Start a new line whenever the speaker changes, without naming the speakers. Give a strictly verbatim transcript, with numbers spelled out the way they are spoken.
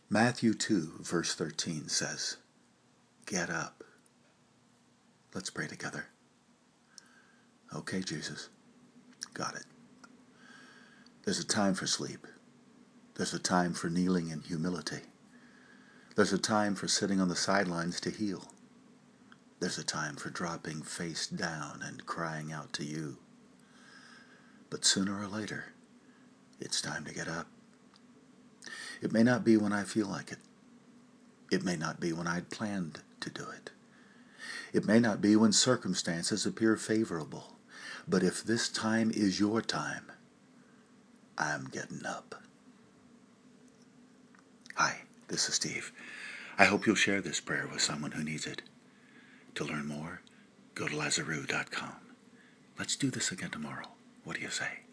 Matthew two, verse thirteen says, "Get up." Let's pray together. Okay, Jesus. Got it. There's a time for sleep. There's a time for kneeling in humility. There's a time for sitting on the sidelines to heal. There's a time for dropping face down and crying out to you. But sooner or later, it's time to get up. It may not be when I feel like it. It may not be when I'd planned to do it. It may not be when circumstances appear favorable. But if this time is your time, I'm getting up. Hi, this is Steve. I hope you'll share this prayer with someone who needs it. To learn more, go to Lazaroo dot com. Let's do this again tomorrow. What do you say?